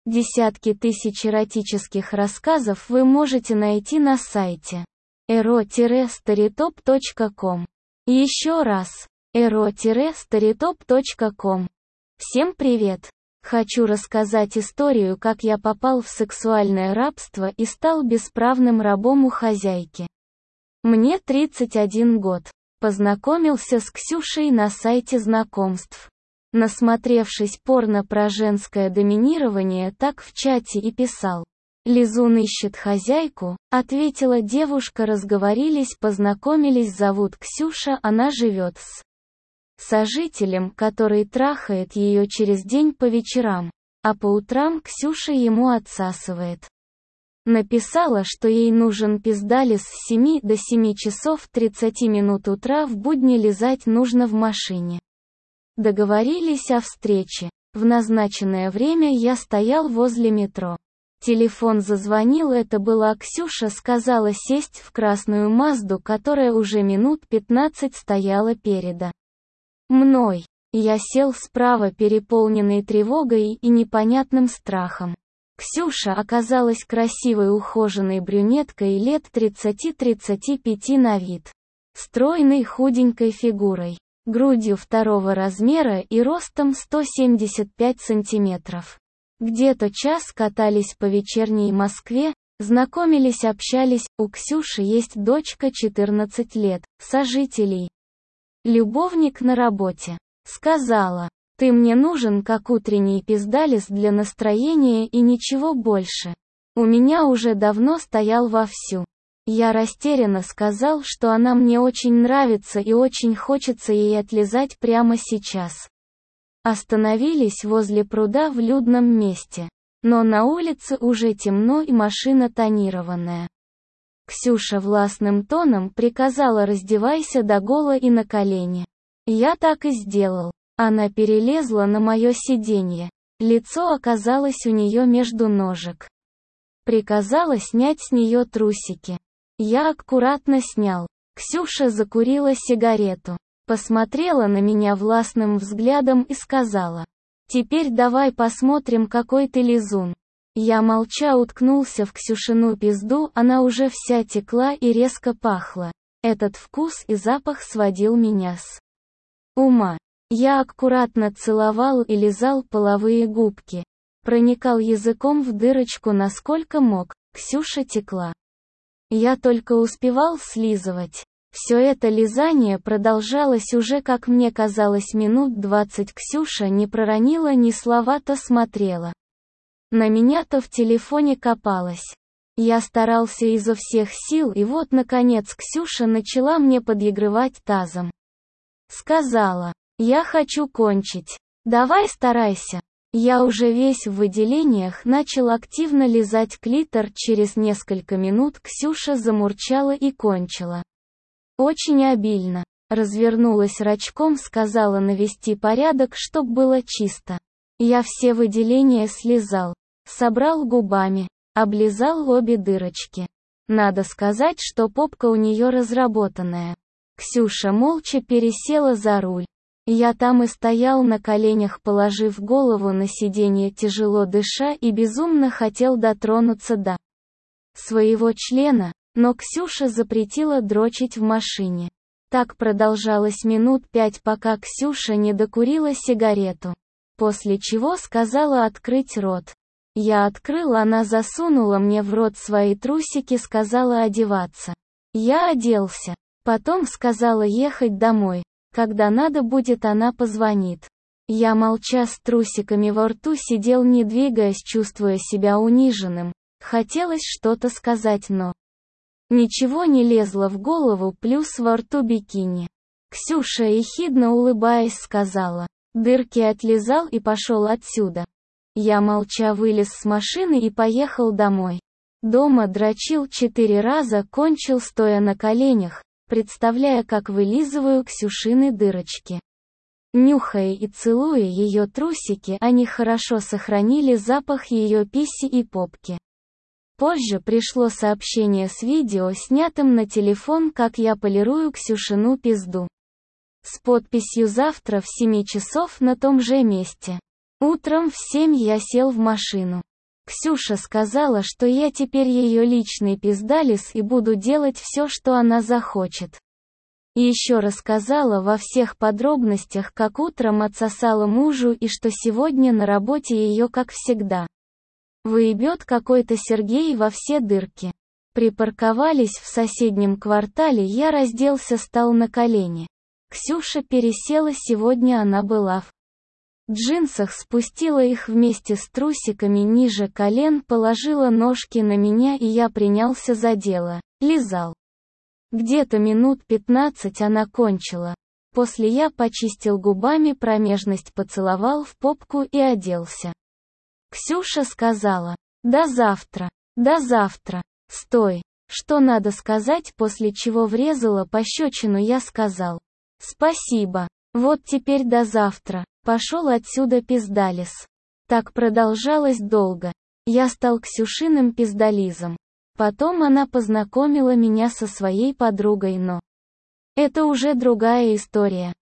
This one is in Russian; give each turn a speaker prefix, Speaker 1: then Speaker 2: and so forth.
Speaker 1: Десятки тысяч эротических рассказов вы можете найти на сайте ero-storytop.com. Еще раз, ero-storytop.com. Всем привет! Хочу рассказать историю, как я попал в сексуальное рабство и стал бесправным рабом у хозяйки. Мне 31 год. Познакомился с Ксюшей на сайте знакомств. Насмотревшись порно про женское доминирование, так в чате и писал. «Лизун ищет хозяйку», ответила девушка, разговорились, познакомились, зовут Ксюша, она живет с сожителем, который трахает ее через день по вечерам, а по утрам Ксюша ему отсасывает. Написала, что ей нужен пиздалис с 7 до 7 часов 30 минут утра, в будни лизать нужно в машине. Договорились о встрече. В назначенное время я стоял возле метро. Телефон зазвонил, это была Ксюша, сказала сесть в красную Мазду, которая уже минут 15 стояла передо мной. Я сел справа, переполненный тревогой и непонятным страхом. Ксюша оказалась красивой ухоженной брюнеткой лет 30-35 на вид. Стройной худенькой фигурой, грудью 2 размера и ростом 175 сантиметров. Где-то час катались по вечерней Москве, знакомились, общались, у Ксюши есть дочка 14 лет, сожителей. Любовник на работе. Сказала: «Ты мне нужен как утренний пиздалис для настроения и ничего больше». У меня уже давно стоял вовсю. Я растерянно сказал, что она мне очень нравится и очень хочется ей отлизать прямо сейчас. Остановились возле пруда в людном месте. Но на улице уже темно и машина тонированная. Ксюша властным тоном приказала: «Раздевайся догола и на колени». Я так и сделал. Она перелезла на мое сиденье. Лицо оказалось у нее между ножек. Приказала снять с нее трусики. Я аккуратно снял. Ксюша закурила сигарету. Посмотрела на меня властным взглядом и сказала: «Теперь давай посмотрим, какой ты лизун». Я молча уткнулся в Ксюшину пизду, она уже вся текла и резко пахла. Этот вкус и запах сводил меня с ума. Я аккуратно целовал и лизал половые губки. Проникал языком в дырочку насколько мог, Ксюша текла. Я только успевал слизывать. Все это лизание продолжалось уже, как мне казалось, минут 20. Ксюша не проронила ни слова, то смотрела на меня, то в телефоне копалась. Я старался изо всех сил, и вот, наконец, Ксюша начала мне подъигрывать тазом. Сказала: «Я хочу кончить. Давай старайся». Я уже весь в выделениях начал активно лизать клитор. Через несколько минут Ксюша замурчала и кончила. Очень обильно. Развернулась рачком, сказала навести порядок, чтоб было чисто. Я все выделения слизал. Собрал губами. Облизал обе дырочки. Надо сказать, что попка у нее разработанная. Ксюша молча пересела за руль. Я там и стоял на коленях, положив голову на сиденье, тяжело дыша, и безумно хотел дотронуться до своего члена, но Ксюша запретила дрочить в машине. Так продолжалось минут 5, пока Ксюша не докурила сигарету. После чего сказала открыть рот. Я открыл, она засунула мне в рот свои трусики, сказала одеваться. Я оделся. Потом сказала ехать домой. Когда надо будет, она позвонит. Я молча с трусиками во рту сидел, не двигаясь, чувствуя себя униженным. Хотелось что-то сказать, но ничего не лезло в голову, плюс во рту бикини. Ксюша, ехидно улыбаясь, сказала: «Дырки отлизал и пошел отсюда». Я молча вылез с машины и поехал домой. Дома дрочил 4 раза, кончил стоя на коленях, представляя, как вылизываю Ксюшины дырочки. Нюхая и целуя ее трусики, они хорошо сохранили запах ее писи и попки. Позже пришло сообщение с видео, снятым на телефон, как я полирую Ксюшину пизду. С подписью «Завтра в 7 часов на том же месте». Утром в 7 я сел в машину. Ксюша сказала, что я теперь ее личный пиздалис и буду делать все, что она захочет. И еще рассказала во всех подробностях, как утром отсосала мужу и что сегодня на работе ее, как всегда, выебет какой-то Сергей во все дырки. Припарковались в соседнем квартале, я разделся, стал на колени. Ксюша пересела, сегодня она была в джинсах, спустила их вместе с трусиками ниже колен, положила ножки на меня, и я принялся за дело. Лизал. Где-то минут 15 она кончила. После я почистил губами промежность, поцеловал в попку и оделся. Ксюша сказала: «До завтра». «До завтра». «Стой». Что надо сказать, после чего врезала пощечину, я сказал: «Спасибо. Вот теперь до завтра. Пошел отсюда, пиздалис». Так продолжалось долго. Я стал Ксюшиным пиздализом. Потом она познакомила меня со своей подругой, но это уже другая история.